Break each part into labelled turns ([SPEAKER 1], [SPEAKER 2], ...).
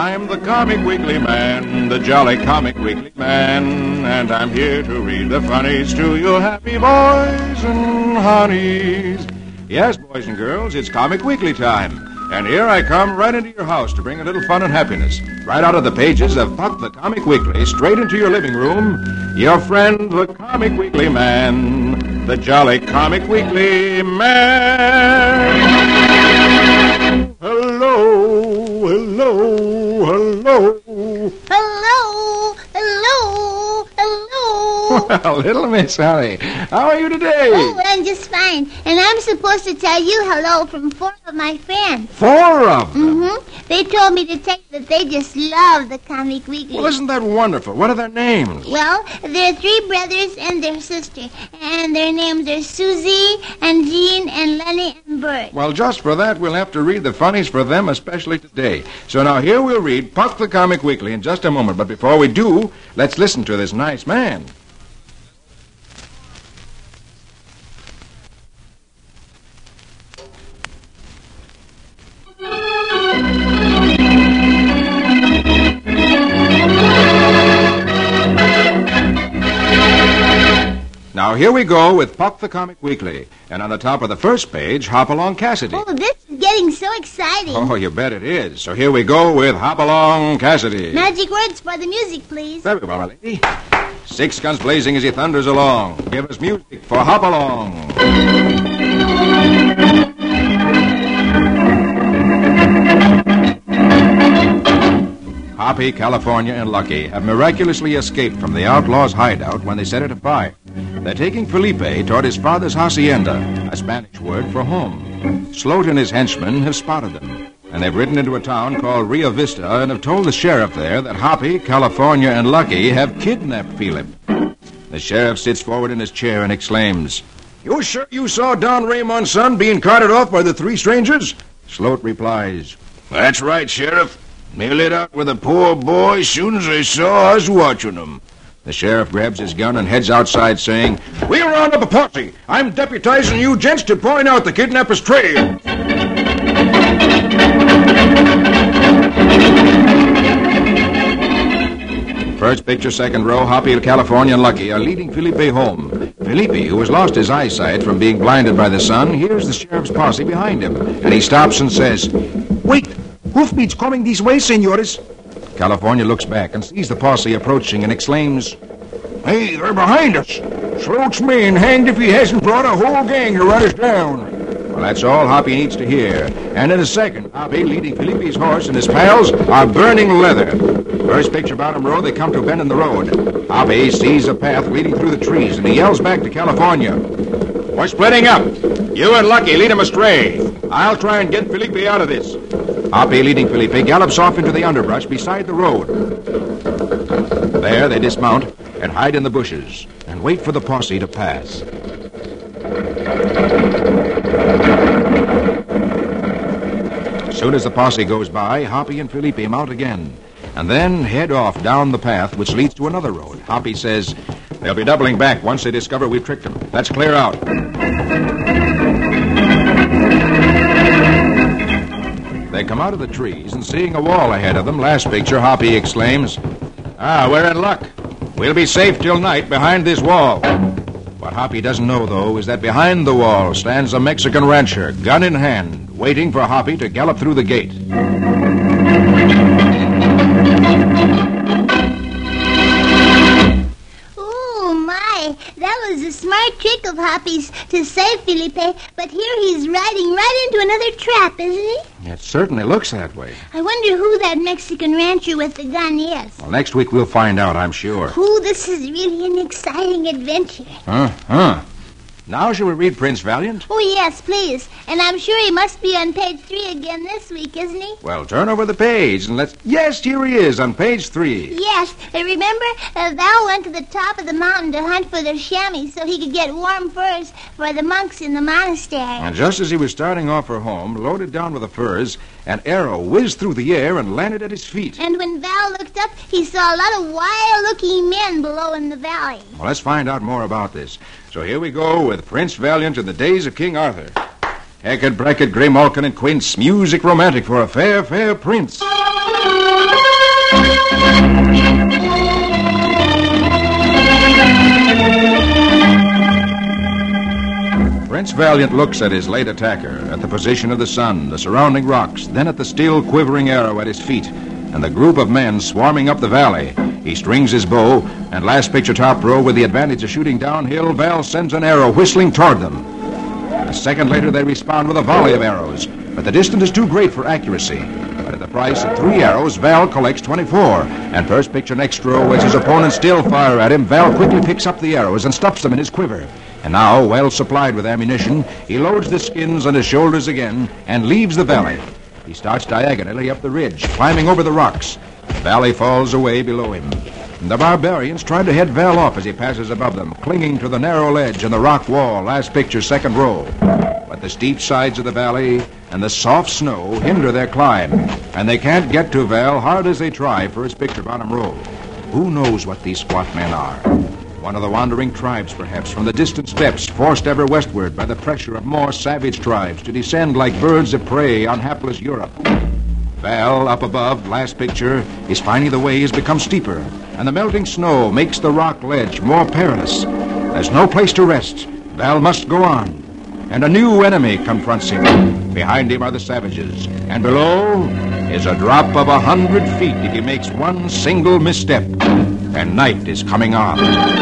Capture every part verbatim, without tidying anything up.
[SPEAKER 1] I'm the Comic Weekly Man, the jolly Comic Weekly Man, and I'm here to read the funnies to you happy boys and honeys. Yes, boys and girls, it's Comic Weekly time. And here I come right into your house to bring a little fun and happiness. Right out of the pages of Puck the Comic Weekly, straight into your living room, your friend, the Comic Weekly Man, the jolly Comic Weekly Man. Hello, hello, hello.
[SPEAKER 2] Hello, hello, hello.
[SPEAKER 1] Well, little Miss Honey, how are you today?
[SPEAKER 2] Oh, I'm just fine. And I'm supposed to tell you hello from four of my friends.
[SPEAKER 1] Four of them?
[SPEAKER 2] Mm-hmm. They told me to tell you that they just love the Comic Weekly.
[SPEAKER 1] Well, isn't that wonderful? What are their names?
[SPEAKER 2] Well, there are three brothers and their sister. And their names are Susie and Jean and Lenny and Bert.
[SPEAKER 1] Well, just for that, we'll have to read the funnies for them, especially today. So now here we'll read Puck the Comic Weekly in just a moment. But before we do, let's listen to this nice man. Now, here we go with Puck the Comic Weekly. And on the top of the first page, Hopalong Cassidy.
[SPEAKER 2] Oh, this is getting so exciting.
[SPEAKER 1] Oh, you bet it is. So here we go with Hopalong Cassidy.
[SPEAKER 2] Magic words for the music, please.
[SPEAKER 1] Very well, my lady. Six guns blazing as he thunders along. Give us music for Hopalong. Hoppy, California, and Lucky have miraculously escaped from the outlaws' hideout when they set it afire. They're taking Felipe toward his father's hacienda, a Spanish word for home. Sloat and his henchmen have spotted them, and they've ridden into a town called Rio Vista and have told the sheriff there that Hoppy, California, and Lucky have kidnapped Philip. The sheriff sits forward in his chair and exclaims, "You sure you saw Don Raymond's son being carted off by the three strangers?" Sloat replies, "That's right, Sheriff. They lit out with a poor boy as soon as they saw us watching them." The sheriff grabs his gun and heads outside, saying, "We'll round up a posse. I'm deputizing you gents to point out the kidnapper's trail." First picture, second row, Hoppy, California, and Lucky are leading Felipe home. Felipe, who has lost his eyesight from being blinded by the sun, hears the sheriff's posse behind him, and he stops and says, "Wait! Hoofbeat's coming this way, senores." California looks back and sees the posse approaching and exclaims, "Hey, they're behind us. Sloat's man hanged if he hasn't brought a whole gang to run us down." Well, that's all Hoppy needs to hear. And in a second, Hoppy, leading Felipe's horse, and his pals are burning leather. First picture, bottom row, they come to a bend in the road. Hoppy sees a path leading through the trees, and he yells back to California, "We're splitting up. You and Lucky lead him astray. I'll try and get Felipe out of this." Hoppy, leading Felipe, gallops off into the underbrush beside the road. There they dismount and hide in the bushes and wait for the posse to pass. As soon as the posse goes by, Hoppy and Felipe mount again and then head off down the path which leads to another road. Hoppy says, "They'll be doubling back once they discover we've tricked them. Let's clear out." They come out of the trees, and seeing a wall ahead of them, last picture, Hoppy exclaims, "Ah, we're in luck. We'll be safe till night behind this wall." What Hoppy doesn't know, though, is that behind the wall stands a Mexican rancher, gun in hand, waiting for Hoppy to gallop through the gate.
[SPEAKER 2] That was a smart trick of Hoppy's to save Felipe, but here he's riding right into another trap, isn't he?
[SPEAKER 1] It certainly looks that way.
[SPEAKER 2] I wonder who that Mexican rancher with the gun is.
[SPEAKER 1] Well, next week we'll find out, I'm sure.
[SPEAKER 2] Ooh, this is really an exciting adventure.
[SPEAKER 1] Uh-huh. Now shall we read Prince Valiant?
[SPEAKER 2] Oh, yes, please. And I'm sure he must be on page three again this week, isn't he?
[SPEAKER 1] Well, turn over the page and let's... Yes, here he is on page three.
[SPEAKER 2] Yes. Uh, remember, uh, Val went to the top of the mountain to hunt for their chamois so he could get warm furs for the monks in the monastery.
[SPEAKER 1] And just as he was starting off for home, loaded down with the furs, an arrow whizzed through the air and landed at his feet.
[SPEAKER 2] And when Val looked up, he saw a lot of wild-looking men below in the valley.
[SPEAKER 1] Well, let's find out more about this. So here we go with Prince Valiant in the days of King Arthur. Hackett, Brackett, Grey Malkin, and Quince, music romantic for a fair, fair prince. Prince Valiant looks at his late attacker, at the position of the sun, the surrounding rocks, then at the still quivering arrow at his feet, and the group of men swarming up the valley. He strings his bow, and last picture top row, with the advantage of shooting downhill, Val sends an arrow whistling toward them. A second later, they respond with a volley of arrows, but the distance is too great for accuracy. But at the price of three arrows, Val collects twenty-four, and first picture next row, as his opponents still fire at him, Val quickly picks up the arrows and stuffs them in his quiver. And now, well supplied with ammunition, he loads the skins on his shoulders again and leaves the valley. He starts diagonally up the ridge, climbing over the rocks. The valley falls away below him. And the barbarians try to head Val off as he passes above them, clinging to the narrow ledge and the rock wall, last picture, second row. But the steep sides of the valley and the soft snow hinder their climb, and they can't get to Val, hard as they try, for his picture bottom row. Who knows what these squat men are? One of the wandering tribes, perhaps, from the distant steppes, forced ever westward by the pressure of more savage tribes to descend like birds of prey on hapless Europe. Val, up above, last picture, is finding the way has become steeper, and the melting snow makes the rock ledge more perilous. There's no place to rest. Val must go on. And a new enemy confronts him. Behind him are the savages, and below is a drop of a hundred feet if he makes one single misstep. And night is coming on.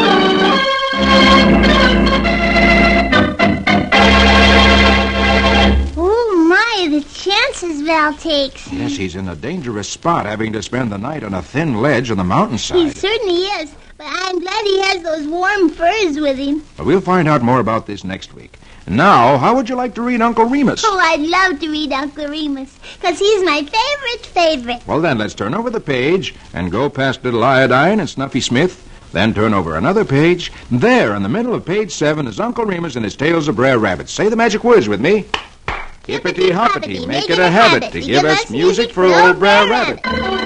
[SPEAKER 2] Oh, my, the chances Val takes.
[SPEAKER 1] Yes, he's in a dangerous spot, having to spend the night on a thin ledge on the mountainside.
[SPEAKER 2] He certainly is, but I'm glad he has those warm furs with him.
[SPEAKER 1] Well, we'll find out more about this next week. Now, how would you like to read Uncle Remus?
[SPEAKER 2] Oh, I'd love to read Uncle Remus, because he's my favorite favorite.
[SPEAKER 1] Well, then, let's turn over the page and go past Little Iodine and Snuffy Smith. Then turn over another page. There, in the middle of page seven, is Uncle Remus and his Tales of Brer Rabbit. Say the magic words with me. Hippity-hoppity, make it a habit to give us music for old Brer Rabbit.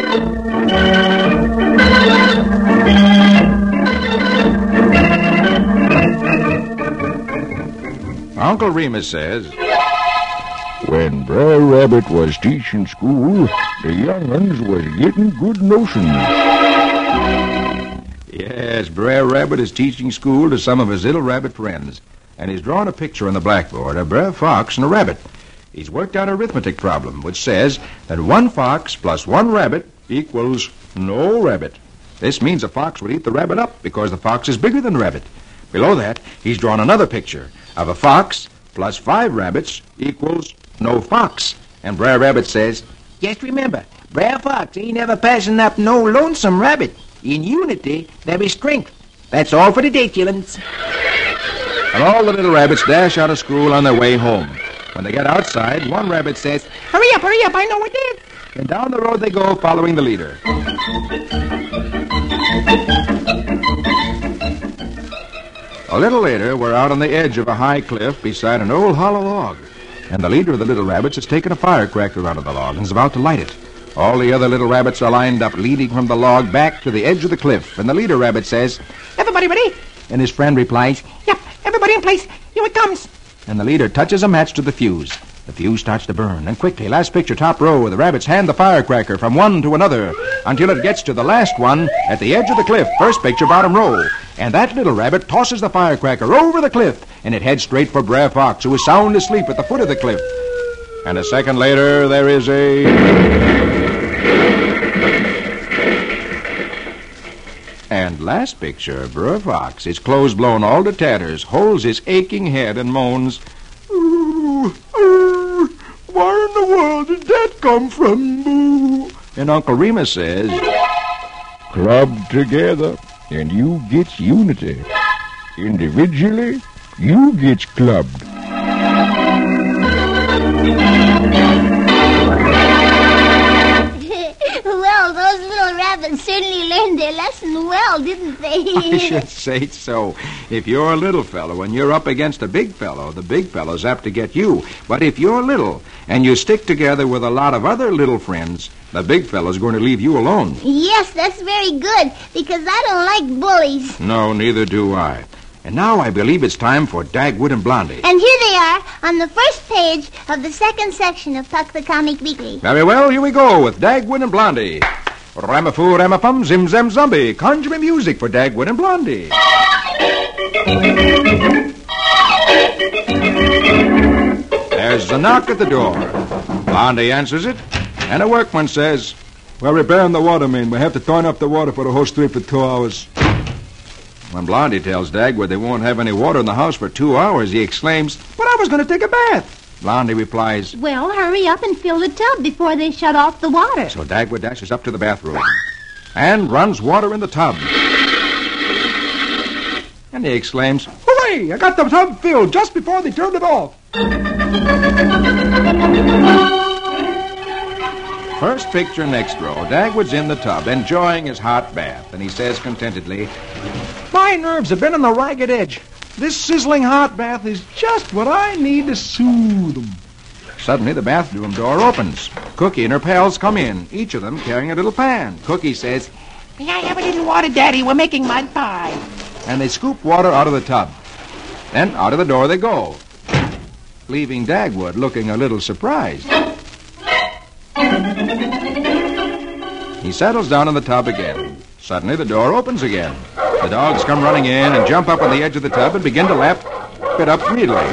[SPEAKER 1] Uncle Remus says,
[SPEAKER 3] when Brer Rabbit was teaching school, the young uns was getting good notions.
[SPEAKER 1] Yes, Brer Rabbit is teaching school to some of his little rabbit friends, and he's drawn a picture on the blackboard of Brer Fox and a rabbit. He's worked out an arithmetic problem which says that one fox plus one rabbit equals no rabbit. This means a fox would eat the rabbit up because the fox is bigger than the rabbit. Below that, he's drawn another picture of a fox plus five rabbits equals no fox. And Brer Rabbit says,
[SPEAKER 4] just remember, Brer Fox ain't never passing up no lonesome rabbit. In unity, there is strength. That's all for today, chillins.
[SPEAKER 1] And all the little rabbits dash out of school on their way home. When they get outside, one rabbit says,
[SPEAKER 4] hurry up, hurry up, I know it is.
[SPEAKER 1] And down the road they go, following the leader. A little later, we're out on the edge of a high cliff beside an old hollow log. And the leader of the little rabbits has taken a firecracker out of the log and is about to light it. All the other little rabbits are lined up, leading from the log back to the edge of the cliff. And the leader rabbit says,
[SPEAKER 4] everybody ready?
[SPEAKER 1] And his friend replies,
[SPEAKER 4] yep, everybody in place. Here it comes.
[SPEAKER 1] And the leader touches a match to the fuse. The fuse starts to burn. And quickly, last picture, top row, the rabbits hand the firecracker from one to another until it gets to the last one at the edge of the cliff, first picture, bottom row. And that little rabbit tosses the firecracker over the cliff, and it heads straight for Brer Fox, who is sound asleep at the foot of the cliff. And a second later, there is a... And last picture, Brer Fox, his clothes blown all to tatters, holds his aching head and moans, "Ooh, ooh, where in the world did that come from, boo?" And Uncle Remus says,
[SPEAKER 3] club together, and you gets unity. Individually, you gets clubbed.
[SPEAKER 2] Well, those little rabbits certainly learned their lesson well, didn't they?
[SPEAKER 1] I should say so. If you're a little fellow and you're up against a big fellow, the big fellow's apt to get you. But if you're little and you stick together with a lot of other little friends, the big fellow's going to leave you alone.
[SPEAKER 2] Yes, that's very good, because I don't like bullies.
[SPEAKER 1] No, neither do I. And now I believe it's time for Dagwood and Blondie.
[SPEAKER 2] And here they are on the first page of the second section of Puck the Comic Weekly.
[SPEAKER 1] Very well, here we go with Dagwood and Blondie. Ramafoo, ramafum, zim, zam, zombie. Conjuring music for Dagwood and Blondie. There's a knock at the door. Blondie answers it, and a workman says,
[SPEAKER 5] We're repairing the water main. We have to turn up the water for the whole street for two hours.
[SPEAKER 1] When Blondie tells Dagwood they won't have any water in the house for two hours, he exclaims, But I was going to take a bath. Blondie replies,
[SPEAKER 2] Well, hurry up and fill the tub before they shut off the water.
[SPEAKER 1] So Dagwood dashes up to the bathroom and runs water in the tub. And he exclaims,
[SPEAKER 5] Hooray! I got the tub filled just before they turned it off.
[SPEAKER 1] First picture next row. Dagwood's in the tub, enjoying his hot bath, and he says contentedly,
[SPEAKER 5] My nerves have been on the ragged edge. This sizzling hot bath is just what I need to soothe them.
[SPEAKER 1] Suddenly, the bathroom door opens. Cookie and her pals come in, each of them carrying a little pan. Cookie says,
[SPEAKER 4] May I have a little water, Daddy? We're making mud pie.
[SPEAKER 1] And they scoop water out of the tub. Then out of the door they go, leaving Dagwood looking a little surprised. He settles down in the tub again. Suddenly, the door opens again. The dogs come running in and jump up on the edge of the tub and begin to lap it up greedily.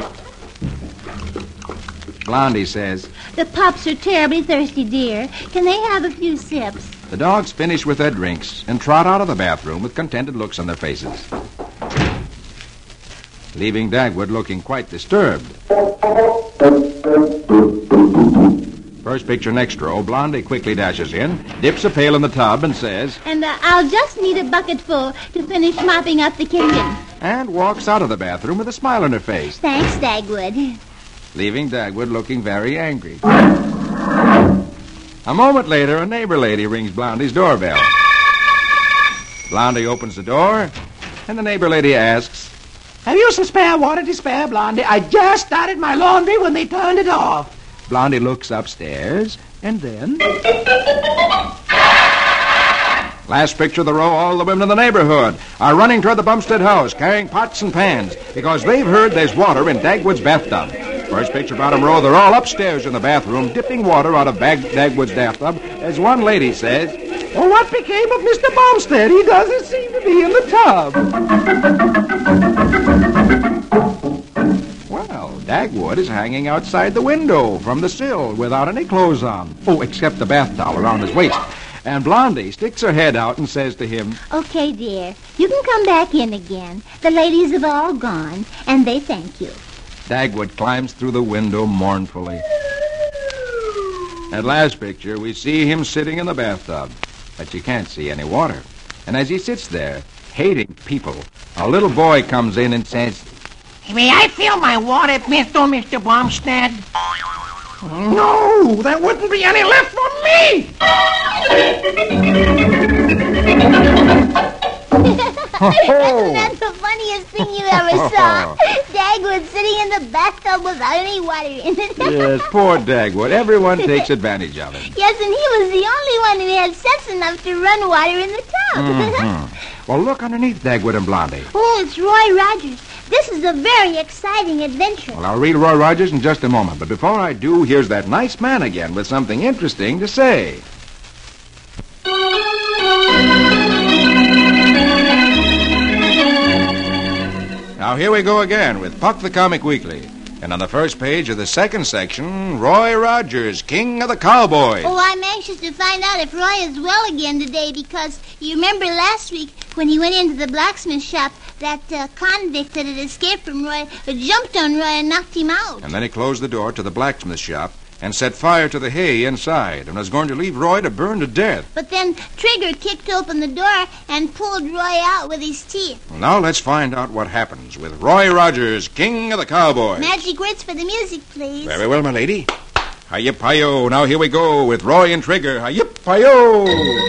[SPEAKER 1] Blondie says,
[SPEAKER 2] The pups are terribly thirsty, dear. Can they have a few sips?
[SPEAKER 1] The dogs finish with their drinks and trot out of the bathroom with contented looks on their faces, leaving Dagwood looking quite disturbed. First picture next row, Blondie quickly dashes in, dips a pail in the tub, and says,
[SPEAKER 2] And uh, I'll just need a bucketful to finish mopping up the kitchen.
[SPEAKER 1] and walks out of the bathroom with a smile on her face,
[SPEAKER 2] Thanks, Dagwood.
[SPEAKER 1] leaving Dagwood looking very angry. A moment later, a neighbor lady rings Blondie's doorbell. Blondie opens the door, and the neighbor lady asks,
[SPEAKER 4] Have you some spare water to spare, Blondie? I just started my laundry when they turned it off.
[SPEAKER 1] Blondie looks upstairs, and then... Last picture of the row, all the women in the neighborhood are running toward the Bumstead house, carrying pots and pans, because they've heard there's water in Dagwood's bathtub. First picture, bottom row, they're all upstairs in the bathroom, dipping water out of Bag- Dagwood's bathtub, as one lady says,
[SPEAKER 5] Well, what became of Mister Bumstead? He doesn't seem to be in the tub.
[SPEAKER 1] Well, Dagwood is hanging outside the window from the sill without any clothes on. Oh, except the bath towel around his waist. And Blondie sticks her head out and says to him,
[SPEAKER 2] Okay, dear. You can come back in again. The ladies have all gone, and they thank you.
[SPEAKER 1] Dagwood climbs through the window mournfully. At last picture, we see him sitting in the bathtub, but you can't see any water. And as he sits there, hating people, a little boy comes in and says,
[SPEAKER 4] May I fill my water, Mister Mister Bumstead?
[SPEAKER 5] No, there wouldn't be any left for me.
[SPEAKER 2] Isn't that the funniest thing you ever saw? Dagwood sitting in the bathtub without any water in it.
[SPEAKER 1] Yes, poor Dagwood. Everyone takes advantage of him.
[SPEAKER 2] Yes, and he was the only one who had sense enough to run water in the tub.
[SPEAKER 1] Mm-hmm. Well, look underneath Dagwood and Blondie.
[SPEAKER 2] Oh, it's Roy Rogers. This is a very exciting adventure.
[SPEAKER 1] Well, I'll read Roy Rogers in just a moment, but before I do, here's that nice man again with something interesting to say. Now, here we go again with Puck the Comic Weekly. And on the first page of the second section, Roy Rogers, King of the Cowboys.
[SPEAKER 2] Oh, I'm anxious to find out if Roy is well again today because you remember last week when he went into the blacksmith shop, that uh, convict that had escaped from Roy uh, jumped on Roy and knocked him out.
[SPEAKER 1] And then he closed the door to the blacksmith shop and set fire to the hay inside and was going to leave Roy to burn to death.
[SPEAKER 2] But then Trigger kicked open the door and pulled Roy out with his teeth.
[SPEAKER 1] Well, now let's find out what happens with Roy Rogers, King of the Cowboys.
[SPEAKER 2] Magic words for the music, please.
[SPEAKER 1] Very well, my lady. Hi-yip-hi-yo. Now here we go with Roy and Trigger. Hi-yip-hi-yo.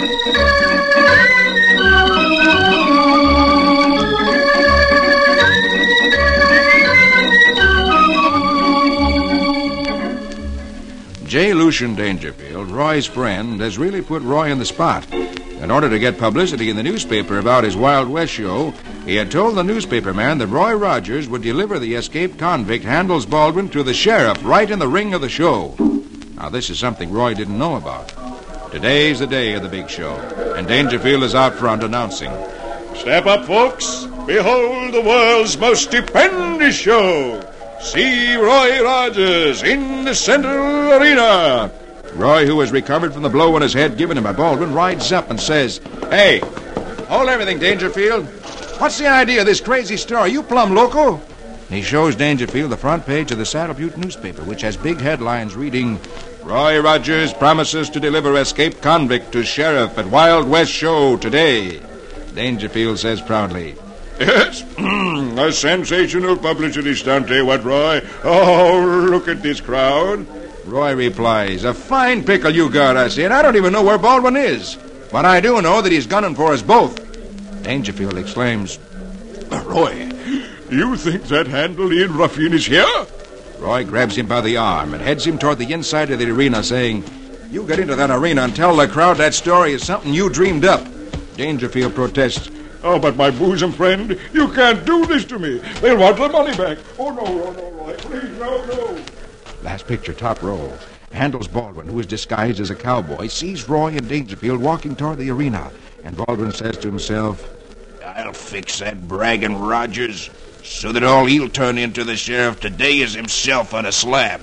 [SPEAKER 1] J. Lucian Dangerfield, Roy's friend, has really put Roy on the spot. In order to get publicity in the newspaper about his Wild West show, he had told the newspaper man that Roy Rogers would deliver the escaped convict Handles Baldwin to the sheriff right in the ring of the show. Now, this is something Roy didn't know about. Today's the day of the big show, and Dangerfield is out front announcing.
[SPEAKER 6] Step up, folks. Behold the world's most stupendous show. See Roy Rogers in the center arena.
[SPEAKER 1] Roy, who has recovered from the blow on his head given him by Baldwin, rides up and says, Hey, hold everything, Dangerfield. What's the idea of this crazy story? You plumb loco? He shows Dangerfield the front page of the Saddle Butte newspaper, which has big headlines reading, Roy Rogers promises to deliver escaped convict to sheriff at Wild West Show today. Dangerfield says proudly,
[SPEAKER 6] Yes, a sensational publicity stunt, eh, what, Roy? Oh, look at this crowd.
[SPEAKER 1] Roy replies, A fine pickle you got, I say, and I don't even know where Baldwin is. But I do know that he's gunning for us both. Dangerfield exclaims,
[SPEAKER 6] Roy, you think that Handlean ruffian is here?
[SPEAKER 1] Roy grabs him by the arm and heads him toward the inside of the arena, saying, You get into that arena and tell the crowd that story is something you dreamed up. Dangerfield protests,
[SPEAKER 6] Oh, but my bosom friend, you can't do this to me. They'll want the money back. Oh, no, no, no, Roy, please, no, no.
[SPEAKER 1] Last picture, top row. Handles Baldwin, who is disguised as a cowboy, sees Roy and Dangerfield walking toward the arena, and Baldwin says to himself,
[SPEAKER 3] I'll fix that bragging Rogers so that all he'll turn into the sheriff today is himself on a slab.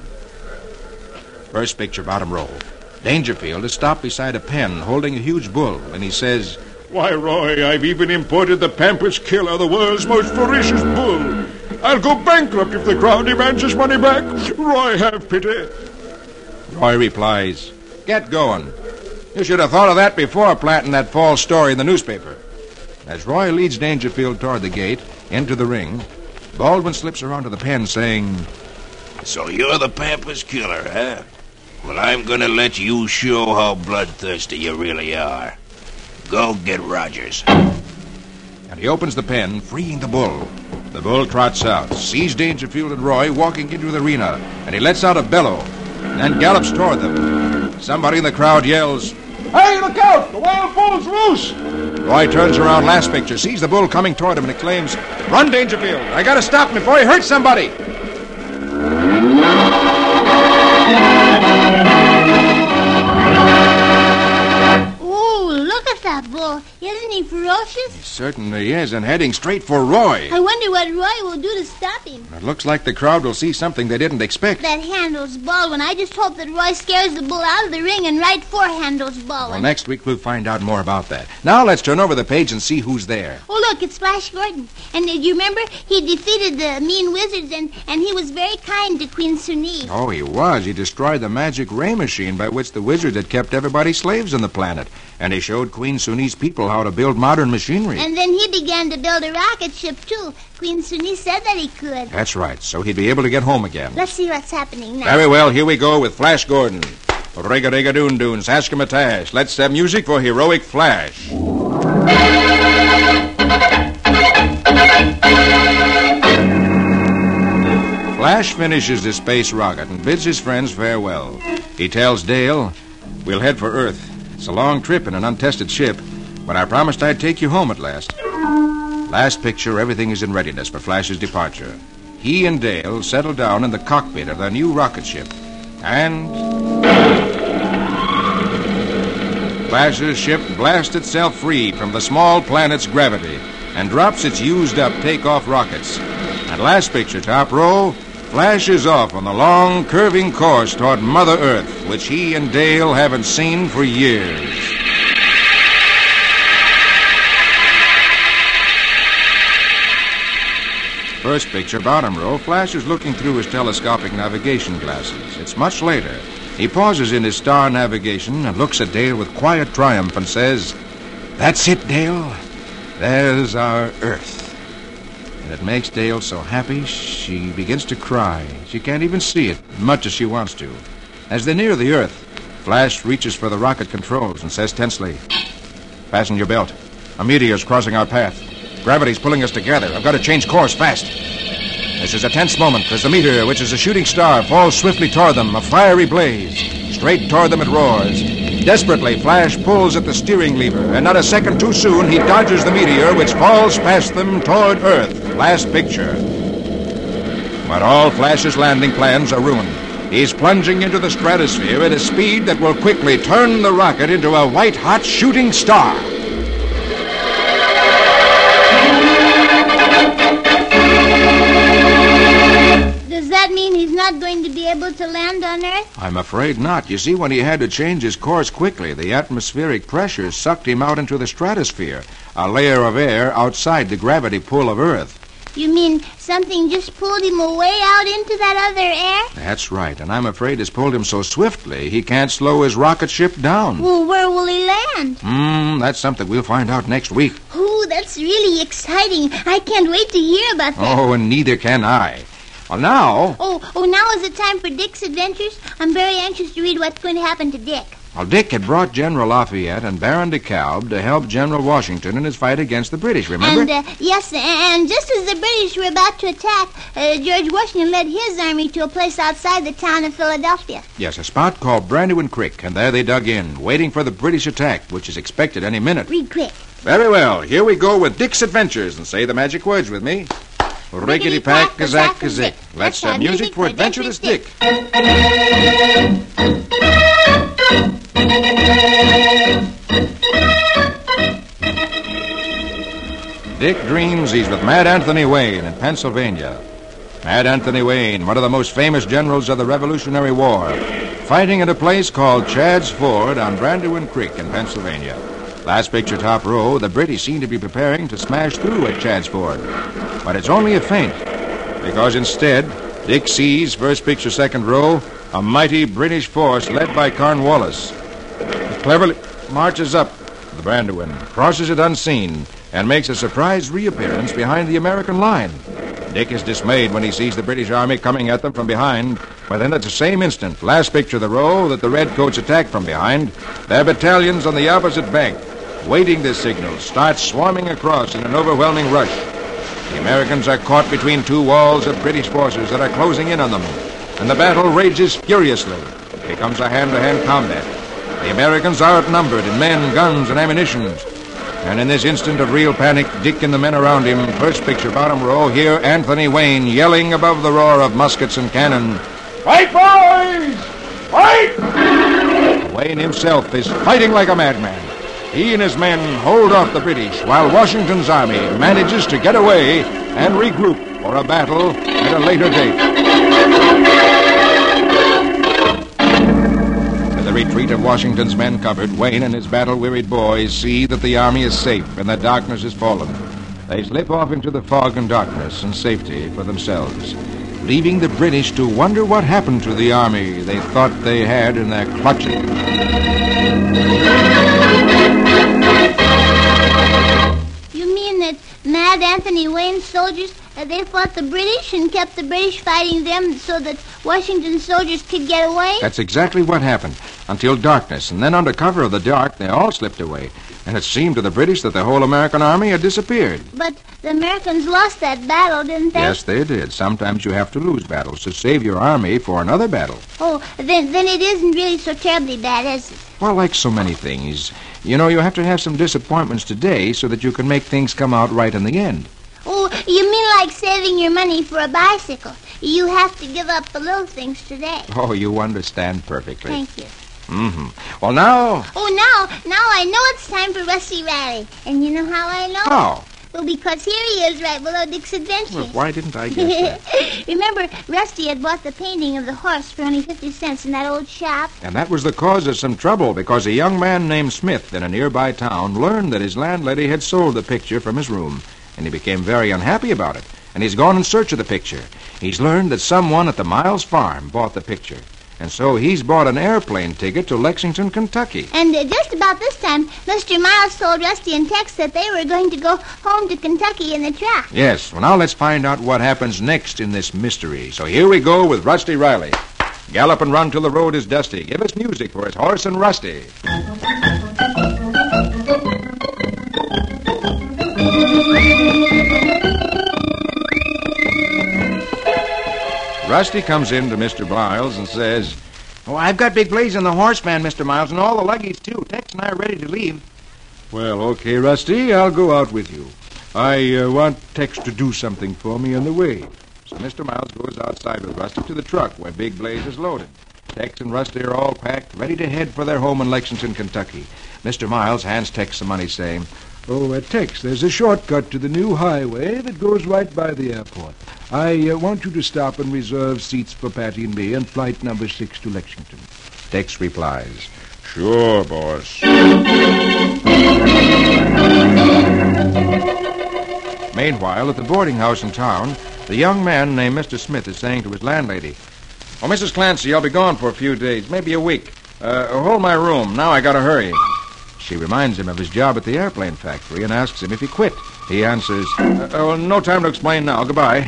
[SPEAKER 1] First picture, bottom row. Dangerfield is stopped beside a pen holding a huge bull, and he says,
[SPEAKER 6] Why, Roy, I've even imported the Pampas Killer, the world's most ferocious bull. I'll go bankrupt if the crowd demands his money back. Roy, have pity.
[SPEAKER 1] Roy replies, Get going. You should have thought of that before planting that false story in the newspaper. As Roy leads Dangerfield toward the gate, into the ring, Baldwin slips around to the pen, saying,
[SPEAKER 3] So you're the Pampas Killer, huh? Well, I'm going to let you show how bloodthirsty you really are. Go get Rogers.
[SPEAKER 1] And he opens the pen, freeing the bull. The bull trots out, sees Dangerfield and Roy walking into the arena, and he lets out a bellow, and then gallops toward them. Somebody in the crowd yells,
[SPEAKER 5] Hey, look out! The wild bull's loose!
[SPEAKER 1] Roy turns around, last picture, sees the bull coming toward him, and exclaims, Run, Dangerfield! I gotta stop him before he hurts somebody!
[SPEAKER 2] Oh, look at that bull. Isn't he ferocious?
[SPEAKER 1] He certainly is, and heading straight for Roy.
[SPEAKER 2] I wonder what Roy will do to stop him.
[SPEAKER 1] It looks like the crowd will see something they didn't expect.
[SPEAKER 2] That Handles Baldwin. I just hope that Roy scares the bull out of the ring and right for Handles Baldwin.
[SPEAKER 1] Well, next week we'll find out more about that. Now let's turn over the page and see who's there.
[SPEAKER 2] Oh, look, it's Flash Gordon. And uh, you remember, he defeated the mean wizards, and, and he was very kind to Queen Sunee.
[SPEAKER 1] Oh, he was. He destroyed the magic ray machine by which the wizards had kept everybody slaves on the planet. And he showed Queen Sunee's people how to build modern machinery.
[SPEAKER 2] And then he began to build a rocket ship, too. Queen Sunee said that he could.
[SPEAKER 1] That's right, so he'd be able to get home again.
[SPEAKER 2] Let's see what's happening now.
[SPEAKER 1] Very well, here we go with Flash Gordon. Rega-rega-doon-doon, Saskimatash. Let's have music for Heroic Flash. Flash finishes his space rocket and bids his friends farewell. He tells Dale, We'll head for Earth. It's a long trip in an untested ship, but I promised I'd take you home at last. Last picture, everything is in readiness for Flash's departure. He and Dale settle down in the cockpit of their new rocket ship. And Flash's ship blasts itself free from the small planet's gravity and drops its used-up takeoff rockets. And last picture, top row, Flash is off on the long, curving course toward Mother Earth, which he and Dale haven't seen for years. First picture, bottom row, Flash is looking through his telescopic navigation glasses. It's much later. He pauses in his star navigation and looks at Dale with quiet triumph and says, That's it, Dale. There's our Earth. And it makes Dale so happy she begins to cry. She can't even see it, much as she wants to. As they near the Earth, Flash reaches for the rocket controls and says tensely, Fasten your belt. A meteor's crossing our path. Gravity's pulling us together. I've got to change course fast. This is a tense moment as the meteor, which is a shooting star, falls swiftly toward them, a fiery blaze. Straight toward them it roars. Desperately, Flash pulls at the steering lever, and not a second too soon, he dodges the meteor, which falls past them toward Earth. Last picture. But all Flash's landing plans are ruined. He's plunging into the stratosphere at a speed that will quickly turn the rocket into a white-hot shooting star.
[SPEAKER 2] Does that mean he's not going to be able to land on Earth?
[SPEAKER 1] I'm afraid not. You see, when he had to change his course quickly, the atmospheric pressure sucked him out into the stratosphere, a layer of air outside the gravity pull of Earth.
[SPEAKER 2] You mean something just pulled him away out into that other air?
[SPEAKER 1] That's right, and I'm afraid it's pulled him so swiftly he can't slow his rocket ship down.
[SPEAKER 2] Well, where will he land?
[SPEAKER 1] Hmm, that's something we'll find out next week.
[SPEAKER 2] Oh, that's really exciting. I can't wait to hear about that.
[SPEAKER 1] Oh, and neither can I. Well, now...
[SPEAKER 2] Oh, oh, now is the time for Dick's adventures. I'm very anxious to read what's going to happen to Dick.
[SPEAKER 1] Well, Dick had brought General Lafayette and Baron de Kalb to help General Washington in his fight against the British, remember?
[SPEAKER 2] And, uh, yes, and just as the British were about to attack, uh, George Washington led his army to a place outside the town of Philadelphia.
[SPEAKER 1] Yes, a spot called Brandywine Creek, and there they dug in, waiting for the British attack, which is expected any minute.
[SPEAKER 2] Read quick.
[SPEAKER 1] Very well, here we go with Dick's adventures, and say the magic words with me. Rickety-pack, a-zack, a-zick. Let's have music for adventurous Dick. Dick dreams he's with Mad Anthony Wayne in Pennsylvania. Mad Anthony Wayne, one of the most famous generals of the Revolutionary War, fighting at a place called Chad's Ford on Brandywine Creek in Pennsylvania. Last picture, top row, the British seem to be preparing to smash through at Chad's Ford. But it's only a feint, because instead, Dick sees, first picture, second row, a mighty British force led by Cornwallis. He cleverly marches up the Brandywine, crosses it unseen, and makes a surprise reappearance behind the American line. Dick is dismayed when he sees the British army coming at them from behind, but then at the same instant, last picture of the row, that the redcoats attack from behind, their battalions on the opposite bank, waiting this signal, start swarming across in an overwhelming rush. The Americans are caught between two walls of British forces that are closing in on them, and the battle rages furiously. It becomes a hand-to-hand combat. The Americans are outnumbered in men, guns, and ammunition. And in this instant of real panic, Dick and the men around him, first picture, bottom row, hear Anthony Wayne yelling above the roar of muskets and cannon, "Fight, boys! Fight!" Wayne himself is fighting like a madman. He and his men hold off the British, while Washington's army manages to get away and regroup for a battle at a later date. The retreat of Washington's men covered, Wayne and his battle-wearied boys see that the army is safe and that darkness is fallen. They slip off into the fog and darkness and safety for themselves, leaving the British to wonder what happened to the army they thought they had in their clutches.
[SPEAKER 2] You mean that Mad Anthony Wayne's soldiers, uh, they fought the British and kept the British fighting them so that Washington's soldiers could get away?
[SPEAKER 1] That's exactly what happened, until darkness, and then under cover of the dark, they all slipped away, and it seemed to the British that the whole American army had disappeared.
[SPEAKER 2] But the Americans lost that battle, didn't they?
[SPEAKER 1] Yes, they did. Sometimes you have to lose battles to save your army for another battle.
[SPEAKER 2] Oh, then, then it isn't really so terribly bad, is it?
[SPEAKER 1] Well, like so many things, you know, you have to have some disappointments today so that you can make things come out right in the end.
[SPEAKER 2] Oh, you mean like saving your money for a bicycle? You have to give up the little things today.
[SPEAKER 1] Oh, you understand perfectly.
[SPEAKER 2] Thank you.
[SPEAKER 1] Mm-hmm. Well, now...
[SPEAKER 2] Oh, now, now I know it's time for Rusty Riley. And you know how I know?
[SPEAKER 1] How?
[SPEAKER 2] Well, because here he is right below Dick's Adventures.
[SPEAKER 1] Well, why didn't I guess that?
[SPEAKER 2] Remember, Rusty had bought the painting of the horse for only fifty cents in that old shop?
[SPEAKER 1] And that was the cause of some trouble, because a young man named Smith in a nearby town learned that his landlady had sold the picture from his room, and he became very unhappy about it. And he's gone in search of the picture. He's learned that someone at the Miles farm bought the picture. And so he's bought an airplane ticket to Lexington, Kentucky.
[SPEAKER 2] And uh, just about this time, Mister Miles told Rusty and Tex that they were going to go home to Kentucky in the truck.
[SPEAKER 1] Yes. Well, now let's find out what happens next in this mystery. So here we go with Rusty Riley. Gallop and run till the road is dusty. Give us music for his horse and Rusty. Rusty comes in to Mister Miles and says,
[SPEAKER 4] Oh, I've got Big Blaze in the horse van, Mister Miles, and all the luggies, too. Tex and I are ready to leave.
[SPEAKER 6] Well, okay, Rusty, I'll go out with you. I uh, want Tex to do something for me on the way.
[SPEAKER 1] Mister Miles goes outside with Rusty to the truck where Big Blaze is loaded. Tex and Rusty are all packed, ready to head for their home in Lexington, Kentucky. Mister Miles hands Tex some money, saying,
[SPEAKER 5] Oh, uh, Tex, there's a shortcut to the new highway that goes right by the airport. I uh, want you to stop and reserve seats for Patty and me on flight number six to Lexington.
[SPEAKER 1] Tex replies,
[SPEAKER 6] Sure, boss.
[SPEAKER 1] Meanwhile, at the boarding house in town, the young man named Mister Smith is saying to his landlady, Oh, Missus Clancy, I'll be gone for a few days, maybe a week. Uh, hold my room. Now I gotta hurry. She reminds him of his job at the airplane factory and asks him if he quit. He answers, uh, oh, no time to explain now. Goodbye.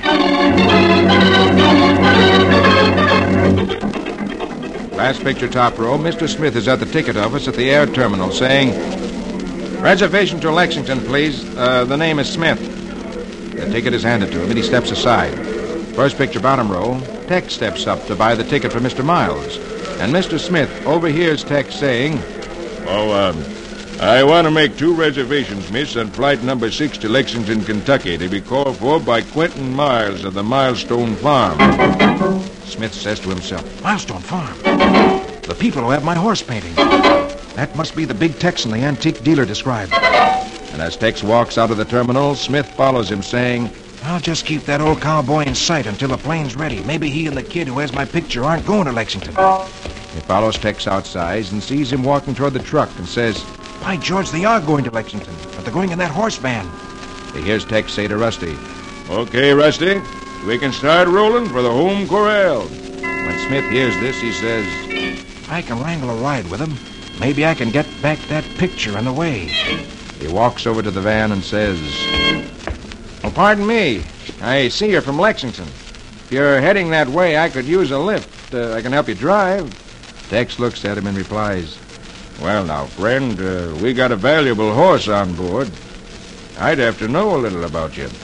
[SPEAKER 1] Last picture, top row. Mister Smith is at the ticket office at the air terminal saying, Reservation to Lexington, please. Uh, the name is Smith. The ticket is handed to him, and he steps aside. First picture, bottom row. Tex steps up to buy the ticket for Mister Miles. And Mister Smith overhears Tex saying,
[SPEAKER 6] Oh, um, I want to make two reservations, miss, on flight number six to Lexington, Kentucky, to be called for by Quentin Miles of the Milestone Farm.
[SPEAKER 1] Smith says to himself, Milestone Farm? The people who have my horse painting. That must be the big Texan the antique dealer described. And as Tex walks out of the terminal, Smith follows him, saying, I'll just keep that old cowboy in sight until the plane's ready. Maybe he and the kid who has my picture aren't going to Lexington. He follows Tex outside and sees him walking toward the truck and says, By George, they are going to Lexington, but they're going in that horse van. He hears Tex say to Rusty,
[SPEAKER 6] Okay, Rusty, we can start rolling for the home corral.
[SPEAKER 1] When Smith hears this, he says, I can wrangle a ride with him. Maybe I can get back that picture on the way. He walks over to the van and says, Oh, pardon me. I see you're from Lexington. If you're heading that way, I could use a lift. Uh, I can help you drive. Tex looks at him and replies,
[SPEAKER 6] Well, now, friend, uh, we got a valuable horse on board. I'd have to know a little about you.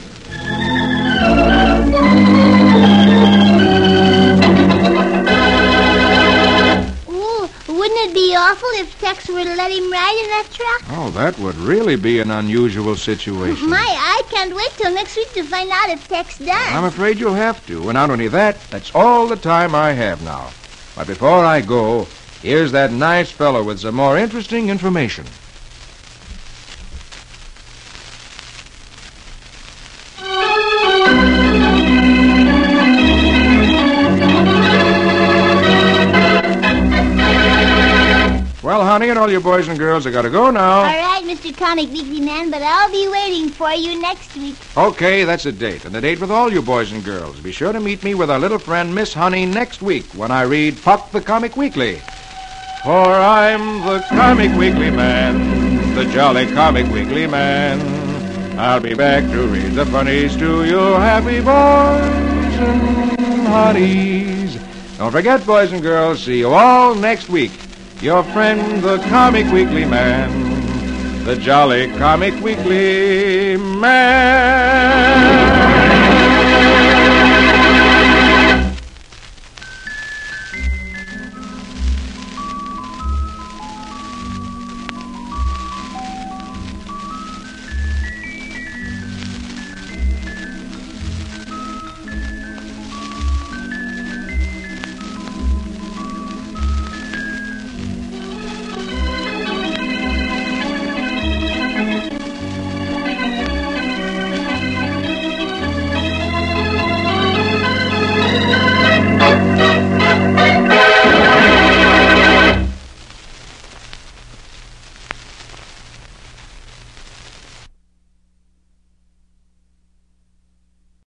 [SPEAKER 2] Wouldn't it be awful if Tex were to let him ride in that truck?
[SPEAKER 1] Oh, that would really be an unusual situation.
[SPEAKER 2] My, I can't wait till next week to find out if Tex does.
[SPEAKER 1] I'm afraid you'll have to. And not only that, that's all the time I have now. But before I go, here's that nice fellow with some more interesting information. Well, honey, and all you boys and girls, I gotta go now.
[SPEAKER 2] All right, Mister Comic Weekly Man, but I'll be waiting for you next week.
[SPEAKER 1] Okay, that's a date, and a date with all you boys and girls. Be sure to meet me with our little friend Miss Honey next week when I read Puck the Comic Weekly. For I'm the Comic Weekly Man, the jolly Comic Weekly Man. I'll be back to read the funnies to you happy boys and honeys. Don't forget, boys and girls, see you all next week. Your friend, the Comic Weekly Man, the jolly Comic Weekly Man.